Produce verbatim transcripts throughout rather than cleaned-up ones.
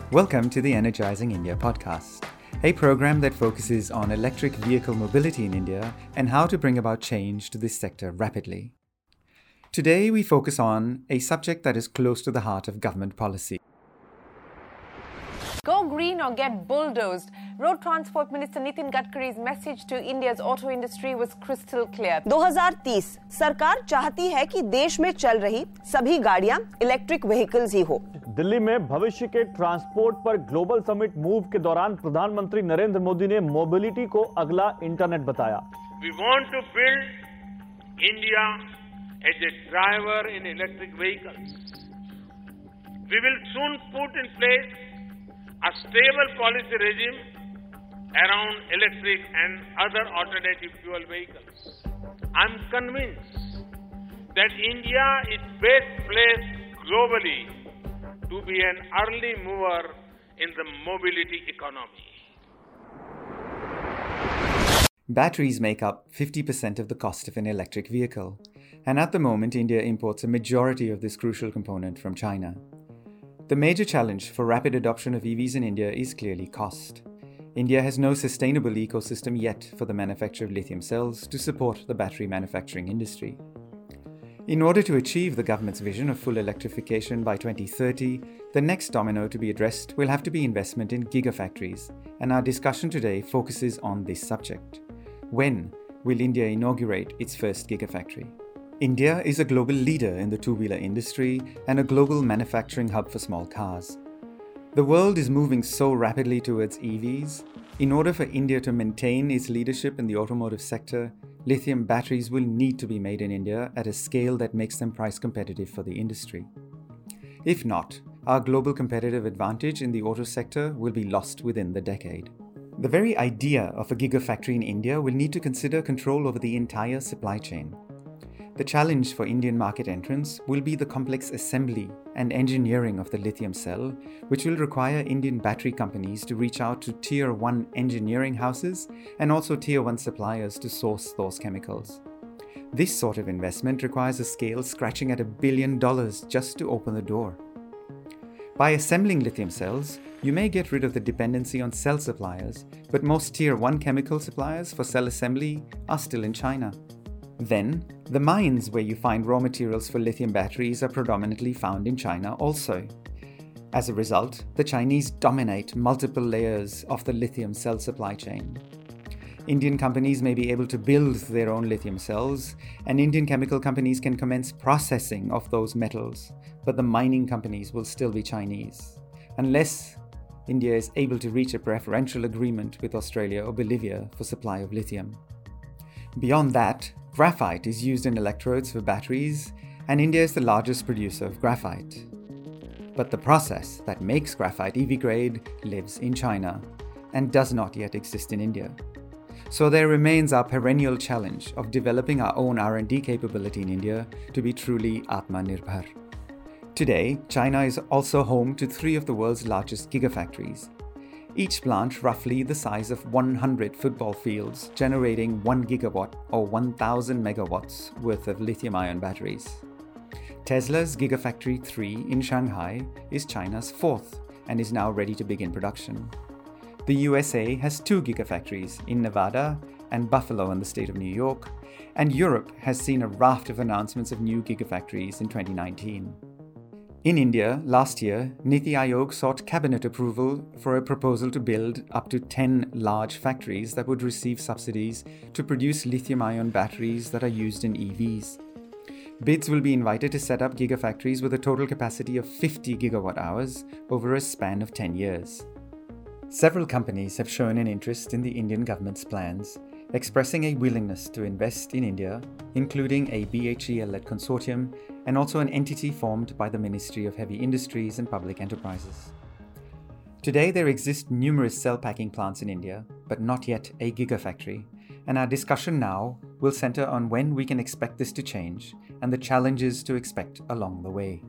Welcome to the Energizing India podcast, a program that focuses on electric vehicle mobility in India and how to bring about change to this sector rapidly. Today, we focus on a subject that is close to the heart of government policy. Go green or get bulldozed. Road Transport Minister Nitin Gadkari's message to India's auto industry was crystal clear. दो हज़ार तीस सरकार चाहती है कि देश में चल रही सभी गाड़ियां इलेक्ट्रिक व्हीकल्स ही हो। दिल्ली में भविष्य के ट्रांसपोर्ट पर ग्लोबल समिट मूव के दौरान प्रधानमंत्री नरेंद्र मोदी ने मोबिलिटी को अगला इंटरनेट बताया। We want to build India as a driver in electric vehicles. We will soon put in place a stable policy regime around electric and other alternative fuel vehicles. I'm convinced that India is best placed globally to be an early mover in the mobility economy. Batteries make up fifty percent of the cost of an electric vehicle, and at the moment India imports a majority of this crucial component from China. The major challenge for rapid adoption of E Vs in India is clearly cost. India has no sustainable ecosystem yet for the manufacture of lithium cells to support the battery manufacturing industry. In order to achieve the government's vision of full electrification by twenty thirty, the next domino to be addressed will have to be investment in gigafactories, and our discussion today focuses on this subject. When will India inaugurate its first gigafactory? India is a global leader in the two-wheeler industry and a global manufacturing hub for small cars. The world is moving so rapidly towards E Vs. In order for India to maintain its leadership in the automotive sector, lithium batteries will need to be made in India at a scale that makes them price competitive for the industry. If not, our global competitive advantage in the auto sector will be lost within the decade. The very idea of a gigafactory in India will need to consider control over the entire supply chain. The challenge for Indian market entrants will be the complex assembly and engineering of the lithium cell, which will require Indian battery companies to reach out to Tier one engineering houses and also Tier one suppliers to source those chemicals. This sort of investment requires a scale scratching at a billion dollars just to open the door. By assembling lithium cells, you may get rid of the dependency on cell suppliers, but most Tier one chemical suppliers for cell assembly are still in China. Then, the mines where you find raw materials for lithium batteries are predominantly found in China also. As a result, the Chinese dominate multiple layers of the lithium cell supply chain. Indian companies may be able to build their own lithium cells, and Indian chemical companies can commence processing of those metals, but the mining companies will still be Chinese, unless India is able to reach a preferential agreement with Australia or Bolivia for supply of lithium. Beyond that, graphite is used in electrodes for batteries, and India is the largest producer of graphite. But the process that makes graphite E V grade lives in China and does not yet exist in India. So there remains our perennial challenge of developing our own R and D capability in India to be truly Atmanirbhar. Today, China is also home to three of the world's largest gigafactories, each plant roughly the size of one hundred football fields, generating one gigawatt or one thousand megawatts worth of lithium-ion batteries. Tesla's Gigafactory three in Shanghai is China's fourth and is now ready to begin production. The U S A has two gigafactories in Nevada and Buffalo in the state of New York, and Europe has seen a raft of announcements of new gigafactories in twenty nineteen. In India, last year, Niti Aayog sought cabinet approval for a proposal to build up to ten large factories that would receive subsidies to produce lithium-ion batteries that are used in E Vs. Bids will be invited to set up gigafactories with a total capacity of fifty gigawatt hours over a span of ten years. Several companies have shown an interest in the Indian government's plans, expressing a willingness to invest in India, including a B H E L-led consortium and also an entity formed by the Ministry of Heavy Industries and Public Enterprises. Today there exist numerous cell packing plants in India, but not yet a gigafactory, and our discussion now will center on when we can expect this to change and the challenges to expect along the way.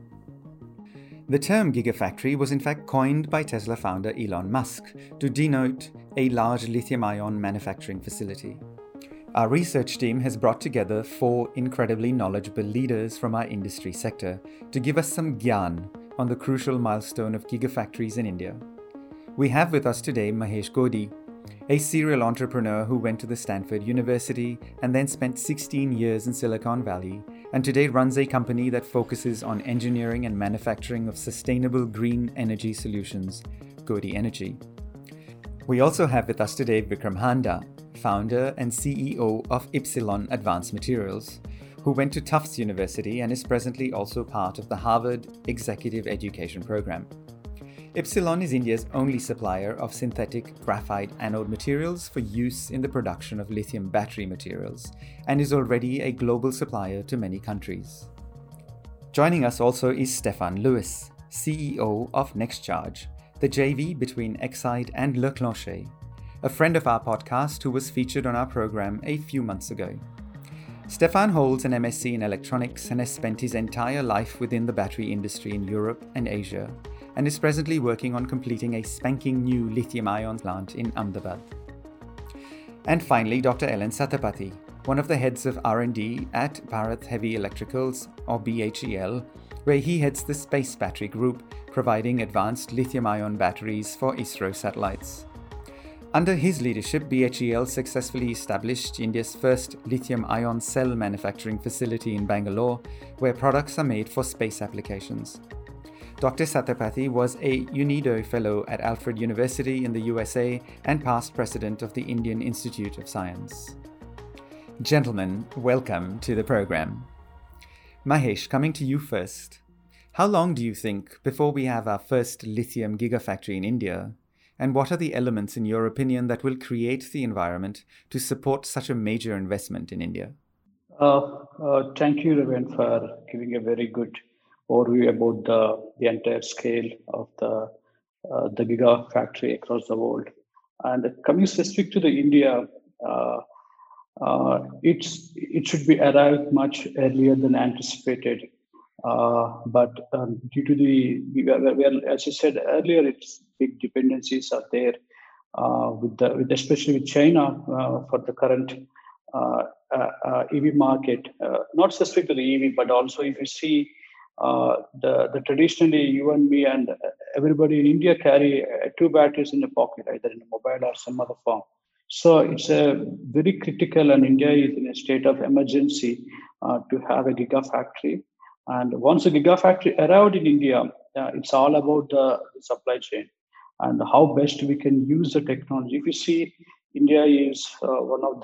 The term gigafactory was in fact coined by Tesla founder Elon Musk to denote a large lithium-ion manufacturing facility. Our research team has brought together four incredibly knowledgeable leaders from our industry sector to give us some gyan on the crucial milestone of gigafactories in India. We have with us today Mahesh Godhe, a serial entrepreneur who went to the Stanford University and then spent sixteen years in Silicon Valley, and today runs a company that focuses on engineering and manufacturing of sustainable green energy solutions, Godhe Energy. We also have with us today Vikram Handa, founder and C E O of Epsilon Advanced Materials, who went to Tufts University and is presently also part of the Harvard Executive Education Program. Epsilon is India's only supplier of synthetic graphite anode materials for use in the production of lithium battery materials and is already a global supplier to many countries. Joining us also is Stefan Lewis, C E O of NextCharge, the J V between Exide and Leclanché, a friend of our podcast who was featured on our program a few months ago. Stefan holds an M S c in electronics and has spent his entire life within the battery industry in Europe and Asia, and is presently working on completing a spanking new lithium-ion plant in Ahmedabad. And finally, Doctor Ellen Satapathy, one of the heads of R and D at Bharat Heavy Electricals, or B H E L, where he heads the Space Battery Group, providing advanced lithium-ion batteries for ISRO satellites. Under his leadership, B H E L successfully established India's first lithium-ion cell manufacturing facility in Bangalore, where products are made for space applications. Doctor Satapathy was a UNIDO Fellow at Alfred University in the U S A and past president of the Indian Institute of Science. Gentlemen, welcome to the program. Mahesh, coming to you first. How long do you think before we have our first lithium gigafactory in India? And what are the elements, in your opinion, that will create the environment to support such a major investment in India? Uh, uh, thank you, Raven, for giving a very good overview about the, the entire scale of the uh, the gigafactory across the world. And coming specific to the India, uh, uh, it's it should be arrived much earlier than anticipated. Uh, but um, due to the, well, as you said earlier, it's big dependencies are there uh, with the with especially with China uh, for the current uh, uh, uh, E V market. Uh, not specific to the E V, but also if you see. Uh, the, the traditionally you and me and everybody in India carry uh, two batteries in the pocket, either in a mobile or some other form. So it's a very critical, and India is in a state of emergency uh, to have a gigafactory. And once a gigafactory arrived in India, uh, it's all about the, the supply chain and how best we can use the technology. If you see, India is uh, one of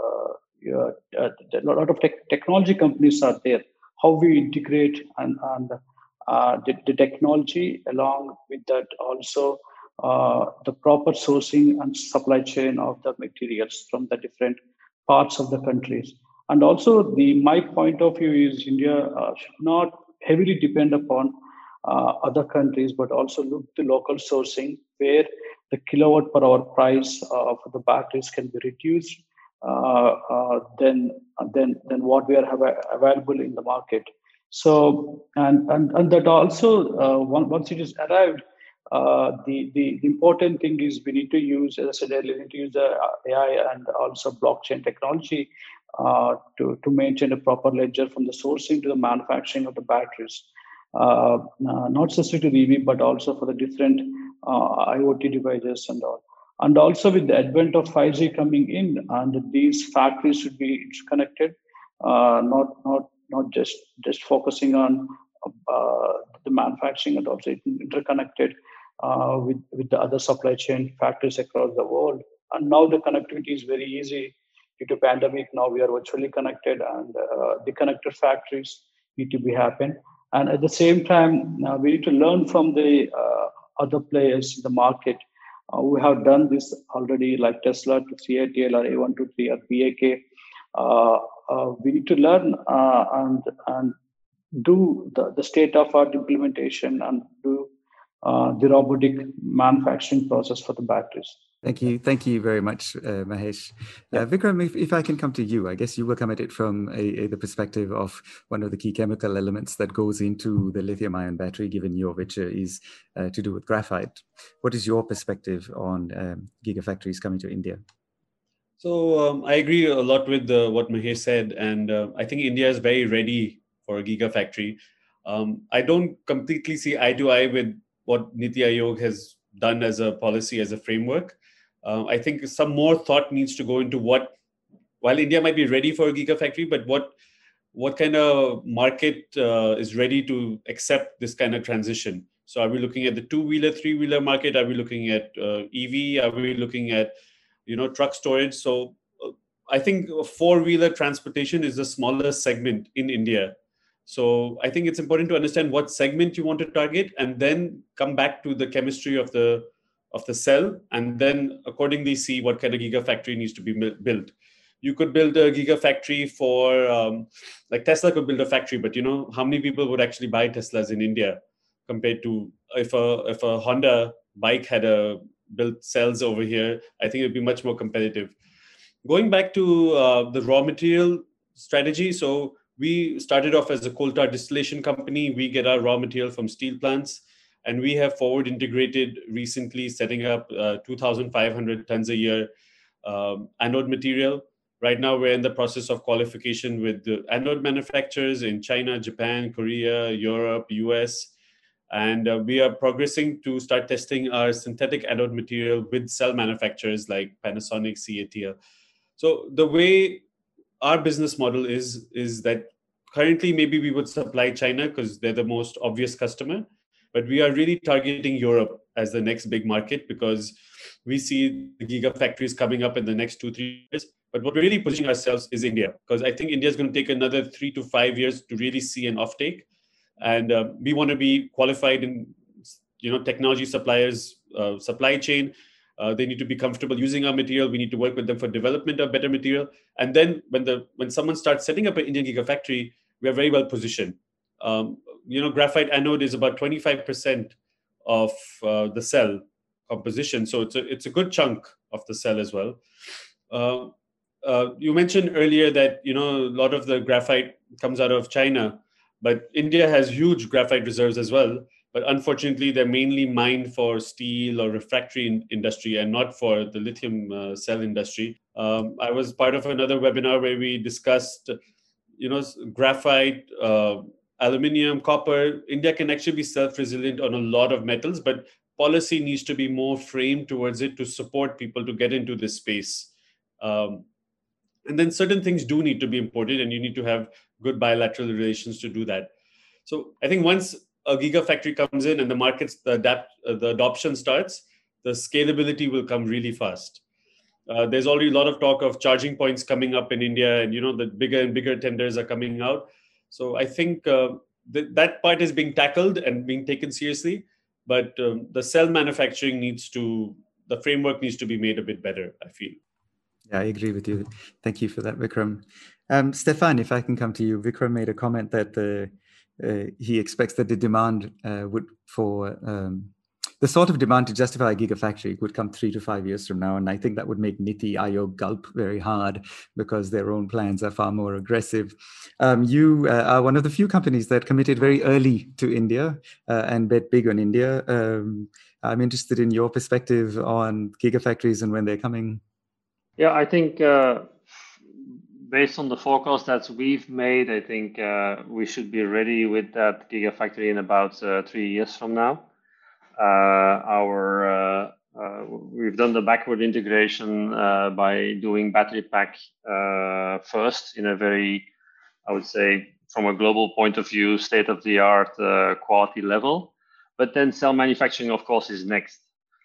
the, uh, uh, a lot of tech, technology companies are there. How we integrate and, and uh, the, the technology along with that also uh, the proper sourcing and supply chain of the materials from the different parts of the countries. And also the my point of view is India uh, should not heavily depend upon uh, other countries, but also look to local sourcing where the kilowatt per hour price of the batteries can be reduced Uh, uh, than than than what we are have available in the market. So and and and that also uh, once it is arrived, uh, the, the the important thing is we need to use, as I said earlier, we need to use the A I and also blockchain technology uh, to to maintain a proper ledger from the sourcing to the manufacturing of the batteries. Uh, uh, not specific to the E V, but also for the different uh, IoT devices and all. And also with the advent of five G coming in, and these factories should be interconnected, uh, not not not just just focusing on uh, the manufacturing, and also interconnected uh, with with the other supply chain factories across the world. And now the connectivity is very easy due to pandemic. Now we are virtually connected, and uh, the connected factories need to be happen. And at the same time, uh, we need to learn from the uh, other players in the market. Uh, we have done this already, like Tesla to C A T L or A one two three or P A K. Uh, uh, we need to learn uh, and and do the, the state-of-art implementation and do uh, the robotic manufacturing process for the batteries. Thank you. Thank you very much, uh, Mahesh. Uh, Vikram, if, if I can come to you, I guess you will come at it from a, a, the perspective of one of the key chemical elements that goes into the lithium-ion battery, given your venture is uh, to do with graphite. What is your perspective on um, gigafactories coming to India? So um, I agree a lot with uh, what Mahesh said, and uh, I think India is very ready for a gigafactory. Um, I don't completely see eye to eye with what Niti Aayog has done as a policy, as a framework. Uh, I think some more thought needs to go into what, while India might be ready for a gigafactory, but what what kind of market uh, is ready to accept this kind of transition? So are we looking at the two-wheeler, three-wheeler market? Are we looking at uh, E V? Are we looking at, you know, truck storage? So uh, I think four-wheeler transportation is the smallest segment in India. So I think it's important to understand what segment you want to target and then come back to the chemistry of the of the cell and then accordingly see what kind of gigafactory needs to be built. You could build a gigafactory for, um, like Tesla could build a factory, but you know, how many people would actually buy Teslas in India compared to if a if a Honda bike had a built cells over here? I think it'd be much more competitive. Going back to uh, the raw material strategy, so we started off as a coal tar distillation company. We get our raw material from steel plants, and we have forward integrated recently, setting up uh, two thousand five hundred tons a year um, anode material. Right now, we're in the process of qualification with the anode manufacturers in China, Japan, Korea, Europe, U S. And uh, we are progressing to start testing our synthetic anode material with cell manufacturers like Panasonic, C A T L. So the way our business model is, is that currently maybe we would supply China because they're the most obvious customer, but we are really targeting Europe as the next big market because we see the gigafactories coming up in the next two, three years. But what we're really positioning ourselves is India, because I think India is going to take another three to five years to really see an offtake. And uh, we want to be qualified in, you know, technology suppliers, uh, supply chain. Uh, they need to be comfortable using our material. We need to work with them for development of better material. And then when the when someone starts setting up an Indian gigafactory, we are very well positioned. Um, you know, graphite anode is about twenty-five percent of uh, the cell composition. So it's a, it's a good chunk of the cell as well. Uh, uh, you mentioned earlier that, you know, a lot of the graphite comes out of China, but India has huge graphite reserves as well. But unfortunately, they're mainly mined for steel or refractory in industry and not for the lithium uh, cell industry. Um, I was part of another webinar where we discussed, you know, graphite, uh, aluminium, copper. India can actually be self-resilient on a lot of metals, but policy needs to be more framed towards it to support people to get into this space. Um, and then certain things do need to be imported, and you need to have good bilateral relations to do that. So I think once a gigafactory comes in and the markets, the, adapt, uh, the adoption starts, the scalability will come really fast. Uh, there's already a lot of talk of charging points coming up in India, and you know the bigger and bigger tenders are coming out. So I think uh, th- that part is being tackled and being taken seriously, but um, the cell manufacturing needs to, the framework needs to be made a bit better, I feel. Yeah, I agree with you. Thank you for that, Vikram. Um, Stefan, if I can come to you, Vikram made a comment that the Uh, he expects that the demand uh, would for um, the sort of demand to justify a gigafactory would come three to five years from now. And I think that would make Niti Aayog gulp very hard because their own plans are far more aggressive. Um, you uh, are one of the few companies that committed very early to India uh, and bet big on India. Um, I'm interested in your perspective on gigafactories and when they're coming. Yeah, I think uh, based on the forecast that we've made, I think uh, we should be ready with that gigafactory in about uh, three years from now. Uh, our uh, uh, we've done the backward integration uh, by doing battery pack uh, first in a very, I would say, from a global point of view, state-of-the-art uh, quality level. But then cell manufacturing, of course, is next.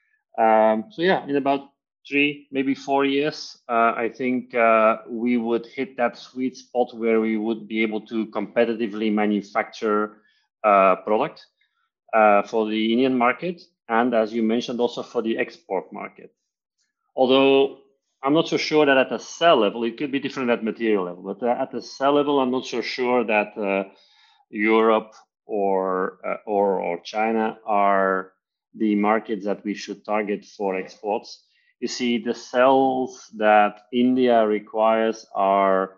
Um, so yeah, in about three, maybe four years, uh, I think uh, we would hit that sweet spot where we would be able to competitively manufacture uh, product uh, for the Indian market, and as you mentioned, also for the export market. Although I'm not so sure that at the cell level, it could be different at material level, but uh, at the cell level, I'm not so sure that uh, Europe or, uh, or or China are the markets that we should target for exports. You see, the cells that India requires are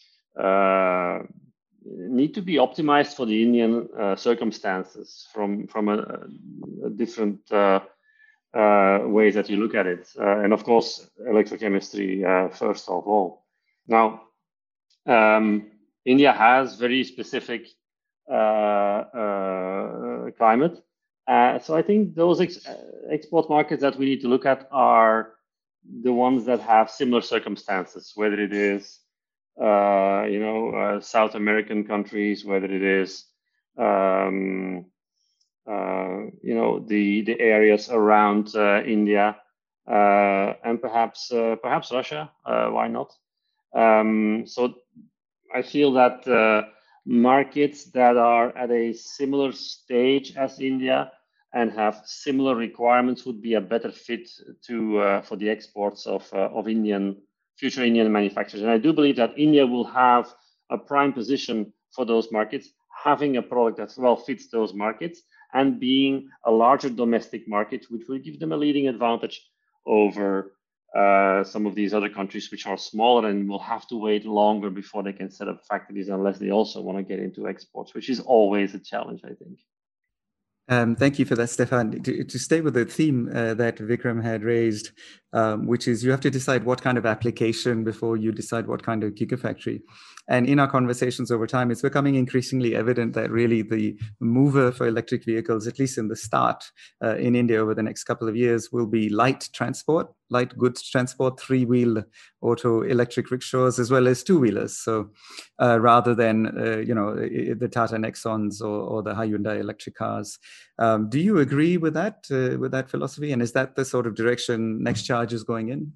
uh, need to be optimized for the Indian uh, circumstances from from a, a different uh, uh, ways that you look at it, uh, and of course, electrochemistry uh, first of all. Now, um, India has very specific uh, uh, climate. Uh, so I think those ex- export markets that we need to look at are the ones that have similar circumstances, whether it is, uh, you know, uh, South American countries, whether it is, um, uh, you know, the the areas around uh, India, uh, and perhaps uh, perhaps Russia. Uh, why not? Um, so I feel that uh, markets that are at a similar stage as India and have similar requirements would be a better fit to uh, for the exports of uh, of Indian future Indian manufacturers. And I do believe that India will have a prime position for those markets, having a product that well fits those markets and being a larger domestic market, which will give them a leading advantage over uh, some of these other countries which are smaller and will have to wait longer before they can set up factories unless they also want to get into exports, which is always a challenge, I think. Um, thank you for that, Stefan. To, to stay with the theme uh, that Vikram had raised, um, which is you have to decide what kind of application before you decide what kind of gigafactory. And in our conversations over time, it's becoming increasingly evident that really the mover for electric vehicles, at least in the start uh, in India over the next couple of years, will be light transport, light goods transport, three-wheel auto electric rickshaws, as well as two-wheelers. So uh, rather than, uh, you know, the Tata Nexons or, or the Hyundai electric cars. Um, do you agree with that, uh, with that philosophy? And is that the sort of direction NextCharge is going in?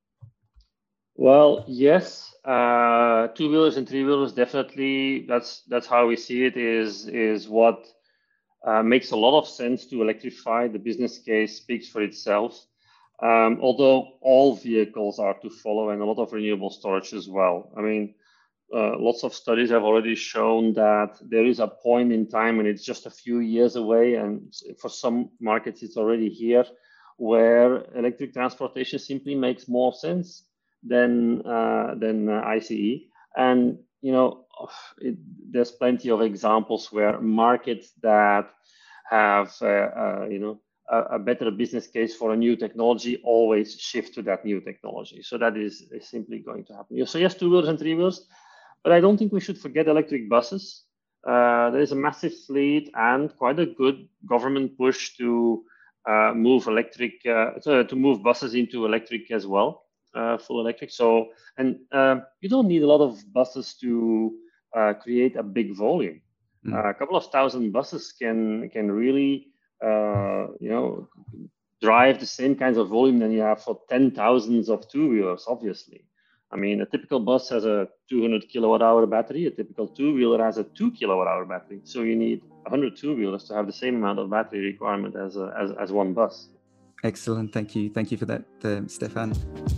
Well, yes. Uh, two wheelers and three wheelers, definitely. That's that's how we see it. Is is what uh, makes a lot of sense to electrify. The business case speaks for itself. Um, although all vehicles are to follow, and a lot of renewable storage as well. I mean, uh, lots of studies have already shown that there is a point in time, and it's just a few years away, and for some markets it's already here, where electric transportation simply makes more sense than uh, than uh, I C E. And you know, it, there's plenty of examples where markets that have uh, uh, you know a, a better business case for a new technology always shift to that new technology. So that is, is simply going to happen. So yes, two wheels and three wheels, but I don't think we should forget electric buses. Uh, there is a massive fleet and quite a good government push to uh, move electric uh, to, to move buses into electric as well. Uh, full electric. So, and uh, you don't need a lot of buses to uh, create a big volume. Mm. Uh, a couple of thousand buses can can really, uh, you know, drive the same kinds of volume than you have for ten thousands of two-wheelers, obviously. I mean, a typical bus has a two hundred kilowatt hour battery. A typical two-wheeler has a two kilowatt hour battery. So you need one hundred two-wheelers to have the same amount of battery requirement as a, as, as one bus. Excellent. Thank you. Thank you for that, uh, Stefan.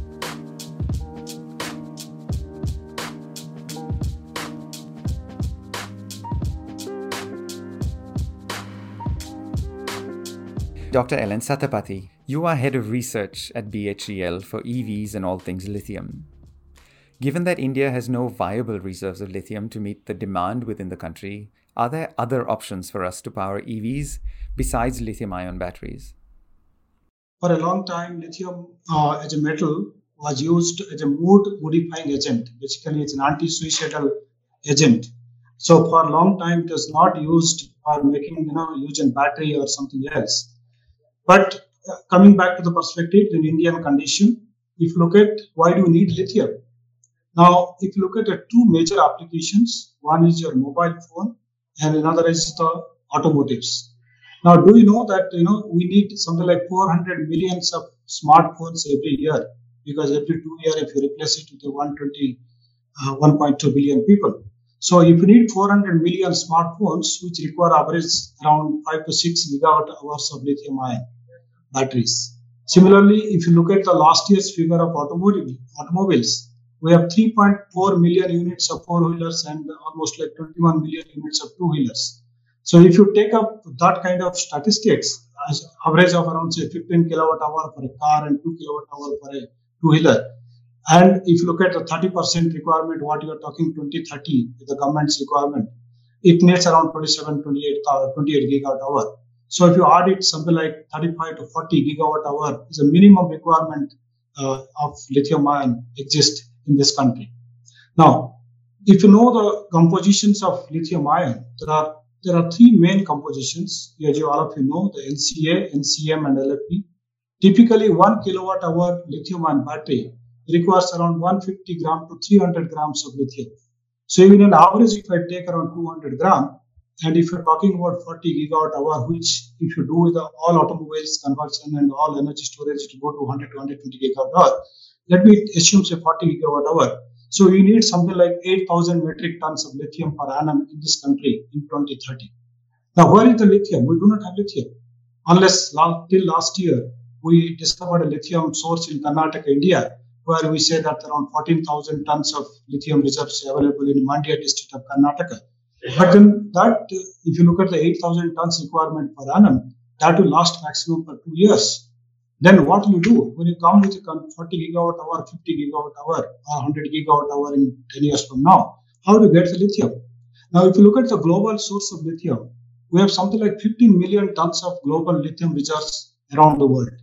Doctor Ellen Satapathy, you are head of research at B H E L for E Vs and all things lithium. Given that India has no viable reserves of lithium to meet the demand within the country, are there other options for us to power E Vs besides lithium-ion batteries? For a long time, lithium uh, as a metal was used as a mood-modifying agent. Basically, it's an anti-suicidal agent. So for a long time, it was not used for making, you know, use in battery or something else. But uh, coming back to the perspective in Indian condition, if you look at why do you need lithium? Now, if you look at the two major applications, one is your mobile phone and another is the automotives. Now, do you know that, you know, we need something like four hundred millions of smartphones every year, because every two years, if you replace it with the one hundred twenty, uh, one point two billion people. So if you need four hundred million smartphones, which require average around five to six gigawatt hours of lithium ion batteries. Similarly, if you look at the last year's figure of automotive automobiles, we have three point four million units of four-wheelers and almost like twenty-one million units of two-wheelers. So if you take up that kind of statistics, as average of around say fifteen kilowatt hour for a car and two kilowatt hour for a two-wheeler, and if you look at the thirty percent requirement, what you are talking twenty thirty, the government's requirement, it needs around twenty-seven, twenty-eight, twenty-eight gigawatt hour. So if you add it, something like thirty-five to forty gigawatt hour is a minimum requirement uh, of lithium ion exist in this country. Now, if you know the compositions of lithium ion, there are there are three main compositions. As you all of you know, the N C A, N C M, and L F P. Typically, one kilowatt hour lithium-ion battery requires around one hundred fifty gram to three hundred grams of lithium. So even on average, if I take around two hundred gram, and if you're talking about forty gigawatt hour, which if you do with the all automobiles conversion and all energy storage, to go to one hundred to one hundred twenty gigawatt hour, let me assume say forty gigawatt hour. So you need something like eight thousand metric tons of lithium per annum in this country in twenty thirty. Now, where is the lithium? We do not have lithium. Unless last, till last year, we discovered a lithium source in Karnataka, India, where we say that around fourteen thousand tons of lithium reserves available in Mandya district of Karnataka. But then that, if you look at the eight thousand tons requirement per annum, that will last maximum for two years. Then what will you do when you come with a forty gigawatt hour, fifty gigawatt hour, or one hundred gigawatt hour in ten years from now? How do you get the lithium? Now, if you look at the global source of lithium, we have something like fifteen million tons of global lithium reserves around the world.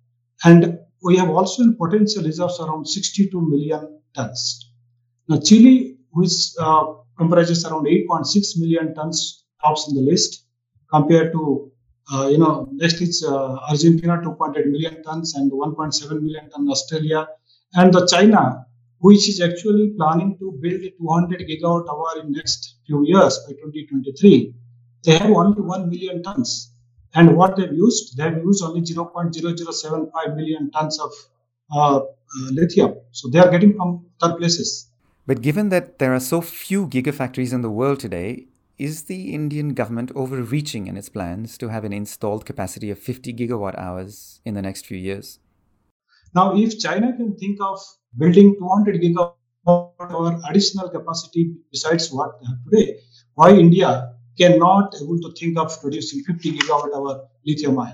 And we have also in potential reserves around sixty-two million tons. Now, Chile, which uh, comprises around eight point six million tons, tops in the list, compared to, uh, you know, next is uh, Argentina, two point eight million tons, and one point seven million tons Australia, and the China, which is actually planning to build two hundred gigawatt hour in next few years by twenty twenty-three. They have only one million tons. And what they've used, they've used only zero point zero zero seven five million tons of uh, uh, lithium. So they are getting from other places. But given that there are so few gigafactories in the world today, is the Indian government overreaching in its plans to have an installed capacity of fifty gigawatt hours in the next few years? Now, if China can think of building two hundred gigawatt hour additional capacity besides what they have today, why India cannot able to think of producing fifty gigawatt hour lithium ion?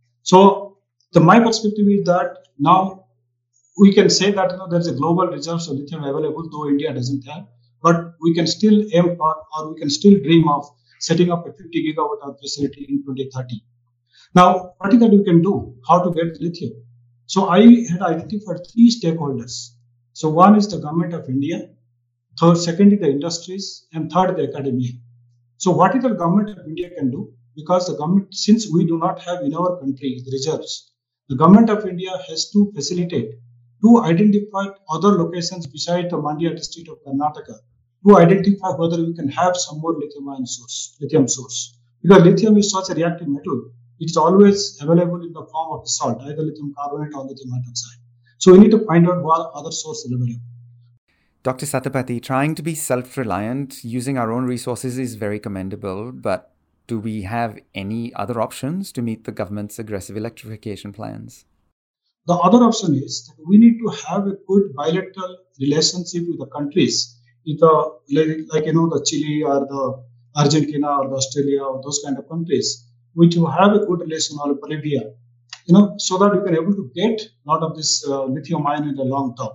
So the my perspective is that now we can say that, you know, there's a global reserves of lithium available, though India doesn't have, but we can still aim for, or we can still dream of setting up a fifty gigawatt hour facility in twenty thirty. Now, what is that we can do? How to get lithium? So I had identified three stakeholders. So one is the government of India, third, second is the industries, and third the academia. So what is the government of India can do? Because the government, since we do not have in our country the reserves, the government of India has to facilitate, to identify other locations beside the Mandya district of Karnataka, to identify whether we can have some more lithium ion source, lithium source. Because lithium is such a reactive metal, it is always available in the form of the salt, either lithium carbonate or lithium hydroxide. So we need to find out what other sources are available. Doctor Satyapathy, trying to be self-reliant using our own resources is very commendable, but do we have any other options to meet the government's aggressive electrification plans? The other option is that we need to have a good bilateral relationship with the countries, either like, like you know, the Chile or the Argentina or the Australia or those kind of countries, which will have a good relation, or Bolivia, you know, so that we can able to get a lot of this uh, lithium ion in the long term.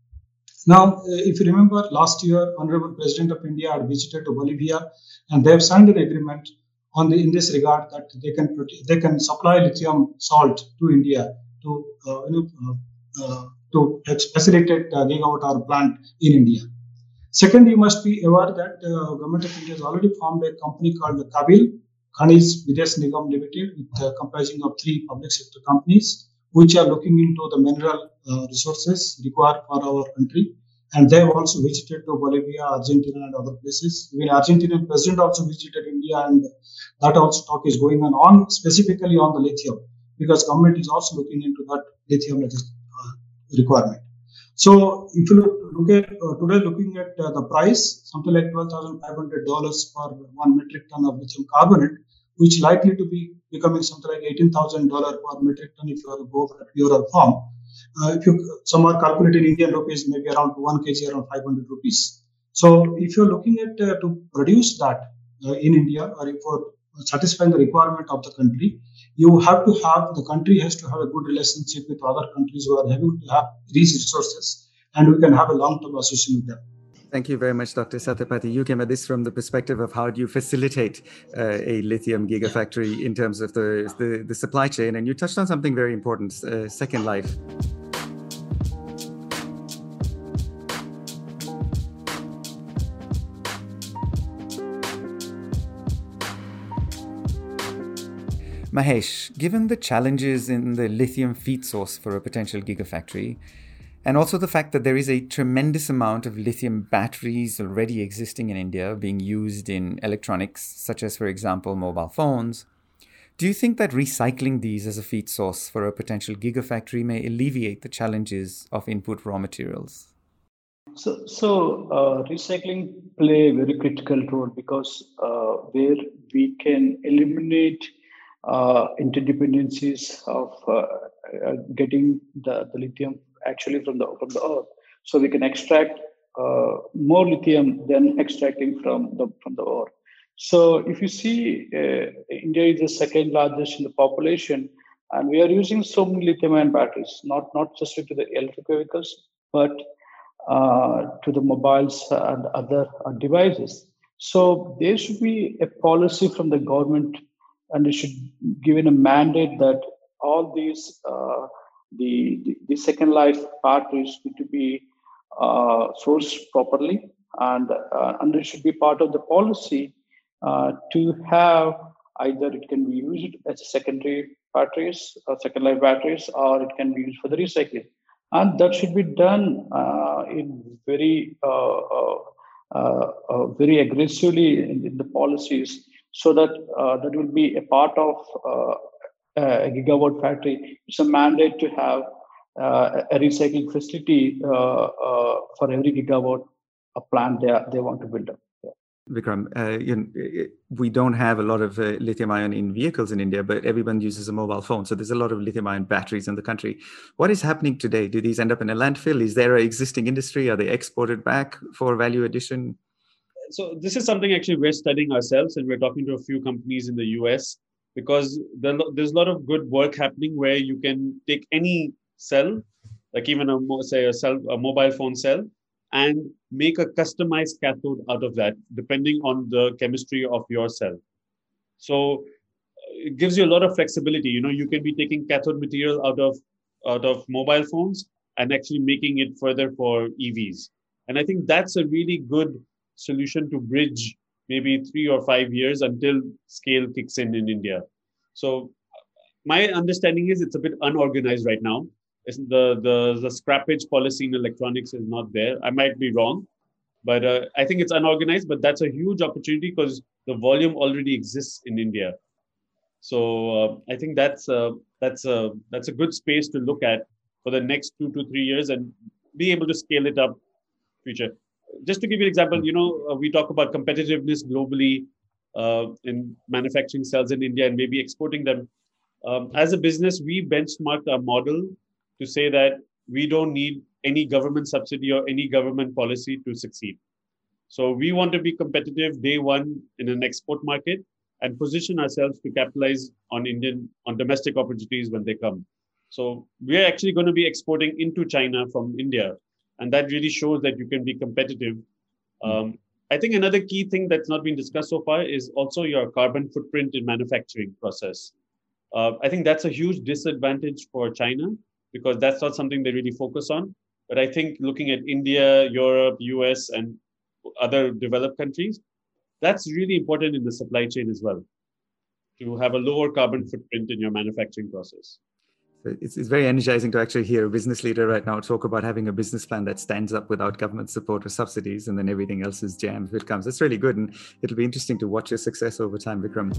Now, if you remember, last year, Honorable President of India had visited to Bolivia, and they have signed an agreement on the in this regard that they can they can supply lithium salt to India to uh, you know uh, uh, to facilitate a gigawatt hour plant in India. Second, you must be aware that uh, Government of India has already formed a company called the Kabil Khaniz Videsh Nigam Limited, with uh, comprising of three public sector companies, which are looking into the mineral uh, resources required for our country. And they have also visited to Bolivia, Argentina, and other places. Even Argentinian president also visited India, and that also talk is going on, on specifically on the lithium, because government is also looking into that lithium uh, requirement. So if you look, look at uh, today, looking at uh, the price, something like twelve thousand five hundred dollars per one metric ton of lithium carbonate, which likely to be becoming something like eighteen thousand dollars per metric ton if you are to go for a purer form. Uh, if you some are calculated in Indian rupees, maybe around one kg, around five hundred rupees. So if you're looking at uh, to produce that uh, in India, or if for satisfying the requirement of the country, you have to have, the country has to have a good relationship with other countries who are having to have these resources, and we can have a long-term association with them. Thank you very much, Doctor Satyapathy. You came at this from the perspective of how do you facilitate uh, a lithium gigafactory in terms of the, the, the supply chain, and you touched on something very important, uh, Second Life. Mahesh, given the challenges in the lithium feed source for a potential gigafactory, and also the fact that there is a tremendous amount of lithium batteries already existing in India being used in electronics, such as, for example, mobile phones, do you think that recycling these as a feed source for a potential gigafactory may alleviate the challenges of input raw materials? So, so uh, recycling play a very critical role because uh, where we can eliminate uh, interdependencies of uh, uh, getting the, the lithium actually from the from the earth, so we can extract uh, more lithium than extracting from the from the ore. So, if you see, uh, India is the second largest in the population, and we are using so many lithium-ion batteries, not not just to the electric vehicles, but uh, to the mobiles and other uh, devices. So there should be a policy from the government, and it should given a mandate that all these uh, the, the the second life batteries need to be uh, sourced properly, and uh, and it should be part of the policy uh, to have either it can be used as secondary batteries or second life batteries, or it can be used for the recycling. And that should be done uh, in very, uh, uh, uh, uh, very aggressively in, in the policies, so that uh, that will be a part of uh, a gigawatt factory. It's a mandate to have uh, a recycling facility uh, uh, for every gigawatt a plant they they want to build up. Vikram, uh, you know, we don't have a lot of uh, lithium-ion in vehicles in India, but everyone uses a mobile phone. So there's a lot of lithium-ion batteries in the country. What is happening today? Do these end up in a landfill? Is there an existing industry? Are they exported back for value addition? So this is something actually we're studying ourselves, and we're talking to a few companies in the U S, because there's a lot of good work happening where you can take any cell, like even a say a cell, a mobile phone cell, and make a customized cathode out of that, depending on the chemistry of your cell. So it gives you a lot of flexibility. You know, you can be taking cathode material out of out of mobile phones and actually making it further for E Vs. And I think that's a really good solution to bridge maybe three or five years until scale kicks in in India. So my understanding is it's a bit unorganized right now. The, the, the scrappage policy in electronics is not there. I might be wrong, but uh, I think it's unorganized, but that's a huge opportunity because the volume already exists in India. So uh, I think that's uh, that's a that's a good space to look at for the next two to three years and be able to scale it up future. Just to give you an example, you know, uh, we talk about competitiveness globally uh, in manufacturing cells in India and maybe exporting them. Um, as a business, we benchmarked our model to say that we don't need any government subsidy or any government policy to succeed. So we want to be competitive day one in an export market and position ourselves to capitalize on Indian, on domestic opportunities when they come. So we're actually going to be exporting into China from India. And that really shows that you can be competitive. Um, I think another key thing that's not been discussed so far is also your carbon footprint in manufacturing process. Uh, I think that's a huge disadvantage for China because that's not something they really focus on. But I think looking at India, Europe, U S, and other developed countries, that's really important in the supply chain as well, to have a lower carbon footprint in your manufacturing process. It's, it's very energizing to actually hear a business leader right now talk about having a business plan that stands up without government support or subsidies, and then everything else is jammed if it comes. It's really good, and it'll be interesting to watch your success over time, Vikram.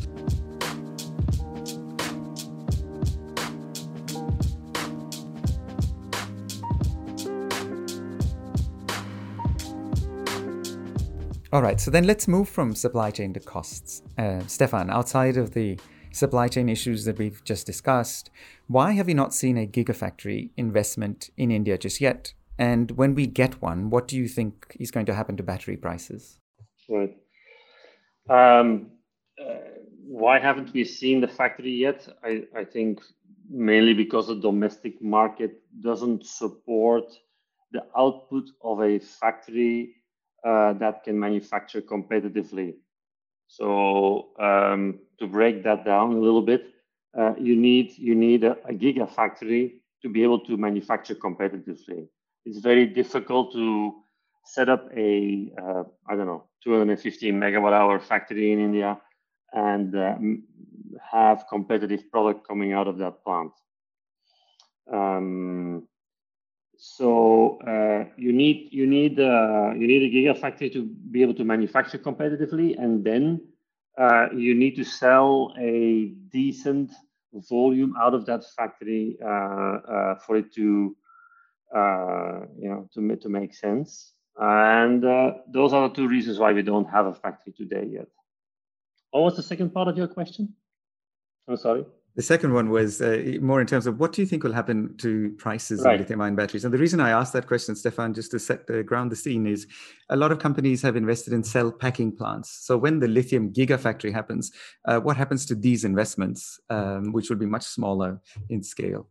All right, so then let's move from supply chain to costs. Uh, Stefan, outside of the supply chain issues that we've just discussed, why have we not seen a gigafactory investment in India just yet? And when we get one, what do you think is going to happen to battery prices? Right. Um, uh, why haven't we seen the factory yet? I, I think mainly because the domestic market doesn't support the output of a factory uh, that can manufacture competitively. So um, to break that down a little bit, uh, you need you need a, a gigafactory to be able to manufacture competitively. It's very difficult to set up a uh, I don't know two hundred fifty megawatt hour factory in India and uh, m- have competitive product coming out of that plant. Um, so uh, you need you need uh, you need a gigafactory to be able to manufacture competitively, and then uh, you need to sell a decent volume out of that factory uh, uh, for it to uh, you know to to make sense. And uh, those are the two reasons why we don't have a factory today yet. What was the second part of your question? I'm sorry. The second one was uh, more in terms of what do you think will happen to prices right. of lithium-ion batteries? And the reason I asked that question, Stefan, just to set the ground the scene, is a lot of companies have invested in cell packing plants. So when the lithium gigafactory happens, uh, what happens to these investments, um, which will be much smaller in scale?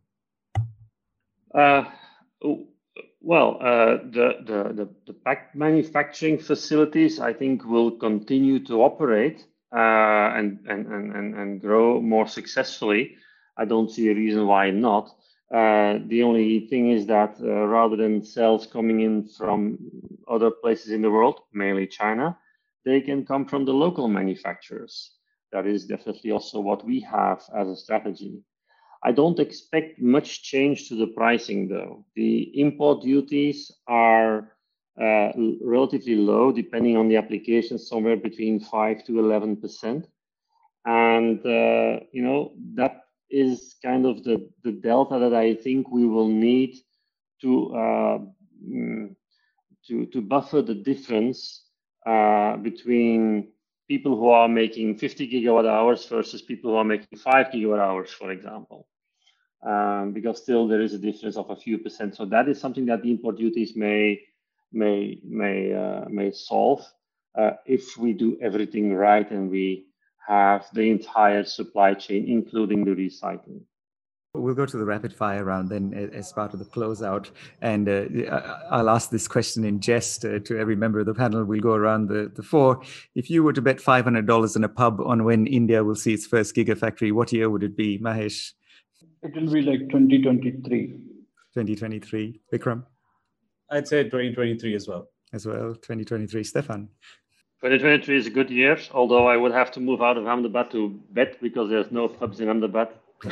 Uh, well, uh, the, the, the, the pack manufacturing facilities, I think, will continue to operate. Uh, and, and, and, and grow more successfully. I don't see a reason why not. Uh, the only thing is that uh, rather than cells coming in from other places in the world, mainly China, they can come from the local manufacturers. That is definitely also what we have as a strategy. I don't expect much change to the pricing though. The import duties are Uh, relatively low, depending on the application, somewhere between five to eleven percent. And, uh, you know, that is kind of the, the delta that I think we will need to, uh, to, to buffer the difference uh, between people who are making fifty gigawatt hours versus people who are making five gigawatt hours, for example. Um, because still there is a difference of a few percent. So that is something that the import duties may may may uh, may solve uh, if we do everything right and we have the entire supply chain, including the recycling. We'll go to the rapid fire round then as part of the closeout, and uh, I'll ask this question in jest uh, to every member of the panel. We'll go around the, the four. If you were to bet five hundred dollars in a pub on when India will see its first gigafactory, what year would it be, Mahesh? It will be like twenty twenty-three. twenty twenty-three. Vikram? I'd say twenty twenty-three as well. As well, twenty twenty-three. Stefan? twenty twenty-three is a good year, although I would have to move out of Ahmedabad to bet because there's no pubs in Ahmedabad.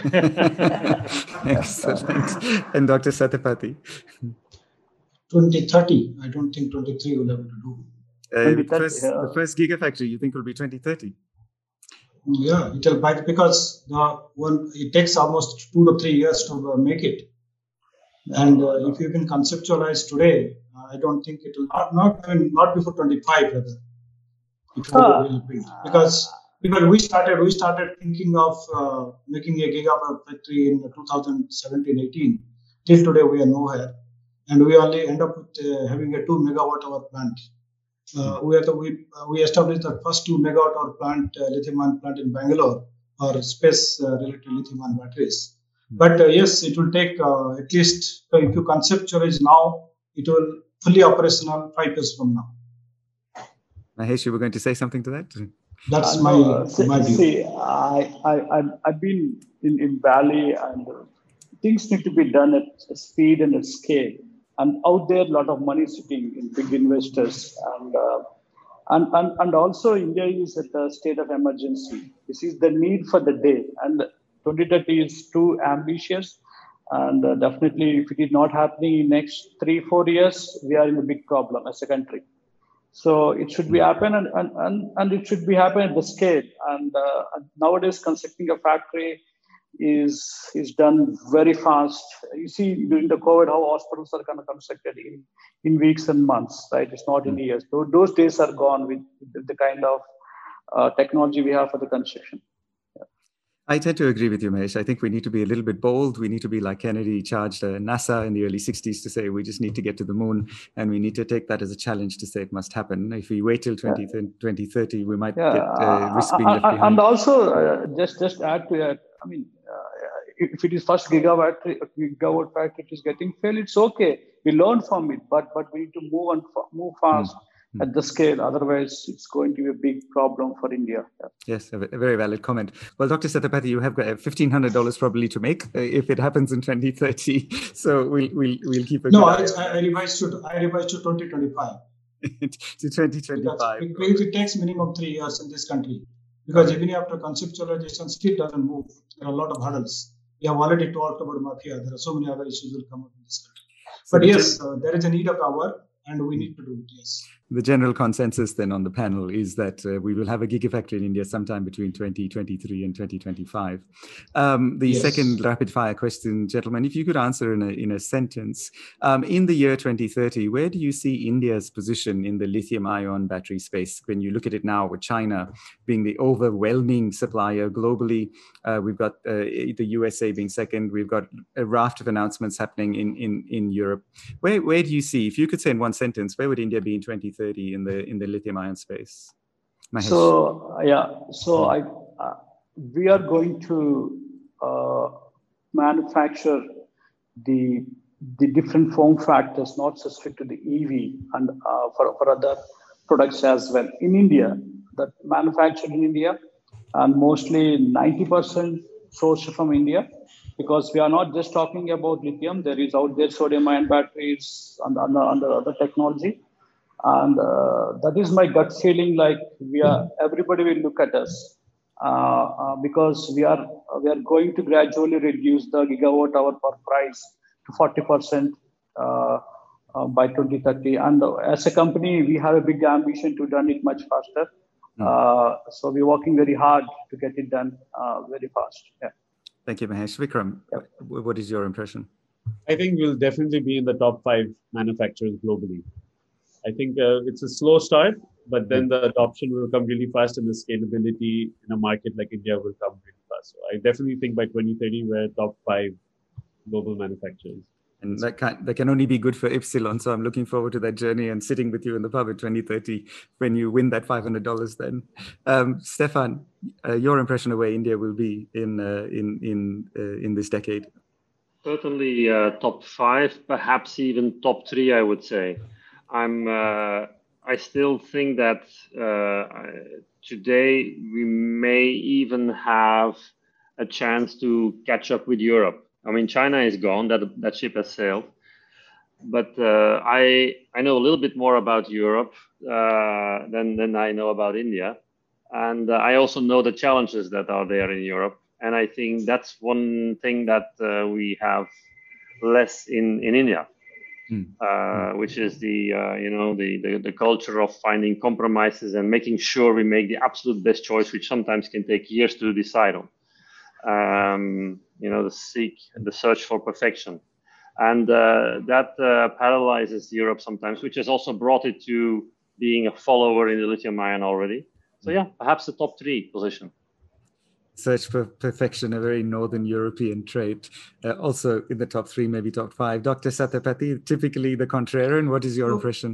Excellent. And Doctor Satapathy? twenty thirty. I don't think twenty-three will have to do. Uh, the, first, yeah. the first gigafactory you think will be twenty thirty? Yeah, it will buy because the one it takes almost two to three years to uh, make it. And uh, if you can conceptualize today, uh, I don't think it will not not I mean, not before twenty-five rather. It will ah. be built because because we started we started thinking of uh, making a gigafactory in two thousand seventeen eighteen. Till today we are nowhere, and we only end up with uh, having a two megawatt hour plant. Uh, we are the, we uh, we established the first two megawatt hour plant uh, lithium-ion plant in Bangalore or space uh, related lithium-ion batteries. But uh, yes, it will take uh, at least, uh, if you conceptualize now, it will fully operational five years from now. Mahesh, you were going to say something to that? That's uh, my, no, see, my view. See, I, I, I've been in, in Bali and uh, things need to be done at speed and at scale. And out there, a lot of money sitting in big investors. And, uh, and, and, and also India is at a state of emergency. This is the need for the day. And twenty thirty is too ambitious, and uh, definitely if it is not happening in next three, four years, we are in a big problem as a country. So it should be happen and, and, and, and it should be happen at the scale. And uh, nowadays constructing a factory is is done very fast. You see during the COVID how hospitals are kind of constructed in, in weeks and months, right? It's not in years. So those days are gone with, with the kind of uh, technology we have for the construction. I tend to agree with you, Mahesh. I think we need to be a little bit bold. We need to be like Kennedy charged uh, NASA in the early sixties to say we just need to get to the moon, and we need to take that as a challenge to say it must happen. If we wait till twenty thirty, we might yeah. get uh, risk being left behind. And also, uh, just just add to that, I mean, uh, if it is first gigawatt gigawatt factory is getting failed, it's okay. We learn from it, but but we need to move on move fast. Mm. At the scale, otherwise it's going to be a big problem for India. Yeah. Yes, a very valid comment. Well, Doctor Satapathy, you have got fifteen hundred dollars probably to make uh, if it happens in twenty thirty. So we'll we'll we'll keep a no. I, I revised to I revised to twenty twenty-five. To twenty twenty-five. Because it takes minimum three years in this country. because even after conceptualization, still doesn't move. There are a lot of hurdles. We have already talked about mafia. There are so many other issues will come up in this country. So But the yes, gen- uh, there is a need of hour, and we need to do it. Yes. the general consensus then on the panel is that uh, we will have a gigafactory in India sometime between twenty twenty-three and twenty twenty-five. Um, the Yes. second rapid fire question, gentlemen, if you could answer in a, in a sentence, um, in the year twenty thirty, where do you see India's position in the lithium ion battery space? When you look at it now with China being the overwhelming supplier globally, uh, we've got uh, the U S A being second, we've got a raft of announcements happening in, in, in Europe. Where, where do you see, if you could say in one sentence, where would India be in twenty thirty in the in the lithium ion space? Mahesh. So yeah, so I uh, we are going to uh, manufacture the the different form factors, not specific to the E V, and uh, for for other products as well in India. That manufactured in India, and mostly ninety percent sourced from India, because we are not just talking about lithium. There is out there sodium ion batteries and under, under other technology. And uh, that is my gut feeling. Like we are, everybody will look at us uh, uh, because we are we are going to gradually reduce the gigawatt hour per price to forty percent uh, uh, by twenty thirty. And uh, as a company, we have a big ambition to done it much faster. Uh, so we're working very hard to get it done uh, very fast. Yeah. Thank you, Mahesh. Vikram, Yep. what is your impression? I think we'll definitely be in the top five manufacturers globally. I think uh, it's a slow start, but then the adoption will come really fast, and the scalability in a market like India will come really fast. So I definitely think by twenty thirty, we're top five global manufacturers. And that can, that can only be good for Epsilon. So I'm looking forward to that journey and sitting with you in the pub in twenty thirty when you win that five hundred dollars then. Um, Stefan, uh, your impression of where India will be in uh, in in uh, in this decade? Certainly uh, top five, perhaps even top three, I would say. I'm. Uh, I still think that uh, today we may even have a chance to catch up with Europe. I mean, China is gone; that that ship has sailed. But uh, I I know a little bit more about Europe uh, than than I know about India, and uh, I also know the challenges that are there in Europe. And I think that's one thing that uh, we have less in in India. Uh, which is the uh, you know the, the the culture of finding compromises and making sure we make the absolute best choice, which sometimes can take years to decide on. Um, you know, the seek the search for perfection, and uh, that uh, paralyzes Europe sometimes, which has also brought it to being a follower in the lithium ion already. So yeah, perhaps the top three position. Search for perfection, a very Northern European trait. Uh, also in the top three, maybe top five. Doctor Satyapathy, typically the contrarian. What is your impression?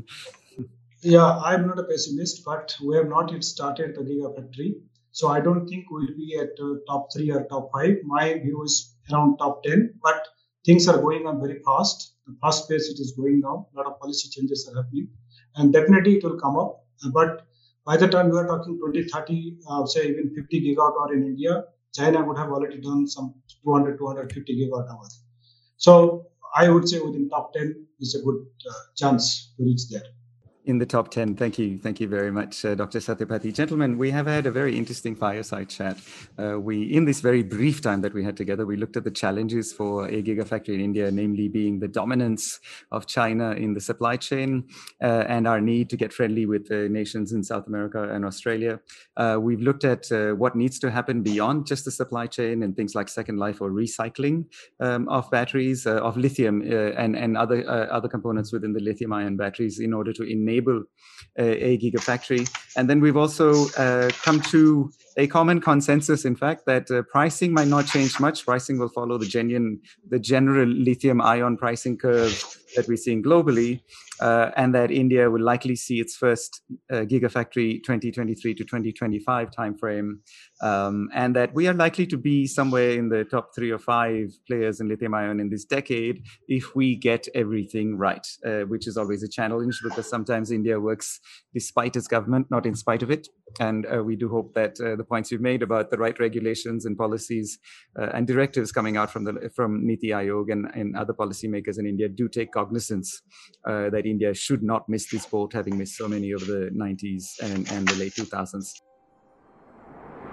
Yeah, I'm not a pessimist, but we have not yet started the Gigafactory. So I don't think we'll be at uh, top three or top five. My view is around top ten, but things are going on very fast. The fast pace it is going now. A lot of policy changes are happening, and definitely it will come up. But by the time we are talking twenty thirty, uh, say even fifty gigawatt hour in India, China would have already done some two hundred, two hundred fifty gigawatt hours. So I would say within top ten is a good uh, chance to reach there. In the top ten. Thank you. Thank you very much, uh, Doctor Satyapathy. Gentlemen, we have had a very interesting fireside chat. Uh, we, in this very brief time that we had together, we looked at the challenges for a gigafactory in India, namely being the dominance of China in the supply chain uh, and our need to get friendly with the nations in South America and Australia. Uh, we've looked at uh, what needs to happen beyond just the supply chain and things like second life or recycling um, of batteries, uh, of lithium uh, and, and other, uh, other components within the lithium ion batteries in order to enable enable a, a gigafactory. And then we've also uh, come to a common consensus, in fact, that uh, pricing might not change much. Pricing will follow the genuine, the general lithium ion pricing curve that we're seeing globally, uh, and that India will likely see its first uh, gigafactory twenty twenty-three to twenty twenty-five timeframe, um, and that we are likely to be somewhere in the top three or five players in lithium ion in this decade if we get everything right, uh, which is always a challenge because sometimes India works despite its government, not in spite of it. And uh, we do hope that uh, the points you've made about the right regulations and policies uh, and directives coming out from the from Niti Aayog and, and other policymakers in India do take cognizance uh, that India should not miss this boat, having missed so many of the nineties and, and the late two thousands.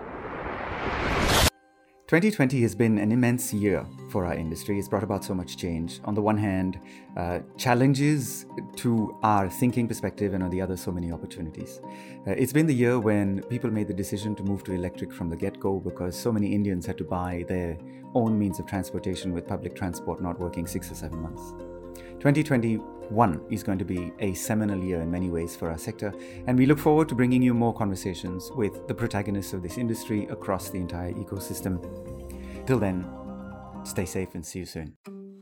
twenty twenty has been an immense year for our industry. It's brought about so much change. On the one hand, uh, challenges to our thinking perspective, and on the other, so many opportunities. Uh, it's been the year when people made the decision to move to electric from the get-go because so many Indians had to buy their own means of transportation with public transport not working six or seven months. twenty twenty-one is going to be a seminal year in many ways for our sector, and we look forward to bringing you more conversations with the protagonists of this industry across the entire ecosystem. Till then, stay safe and see you soon.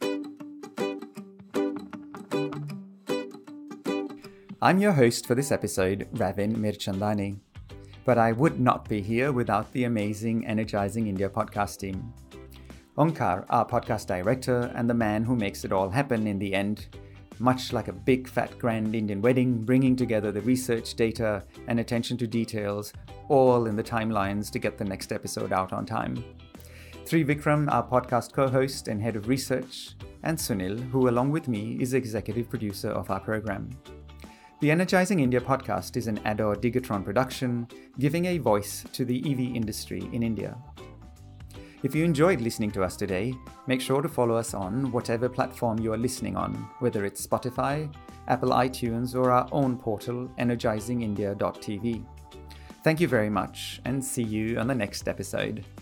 I'm your host for this episode, Ravin Mirchandani, but I would not be here without the amazing Energizing India podcast team. Onkar, our podcast director, and the man who makes it all happen in the end, much like a big fat grand Indian wedding, bringing together the research, data, and attention to details, all in the timelines to get the next episode out on time. Trivikram, our podcast co-host and head of research, and Sunil, who along with me is executive producer of our program. The Energizing India podcast is an Ador Digatron production, giving a voice to the E V industry in India. If you enjoyed listening to us today, make sure to follow us on whatever platform you are listening on, whether it's Spotify, Apple iTunes, or our own portal, energizing india dot t v. Thank you very much, and see you on the next episode.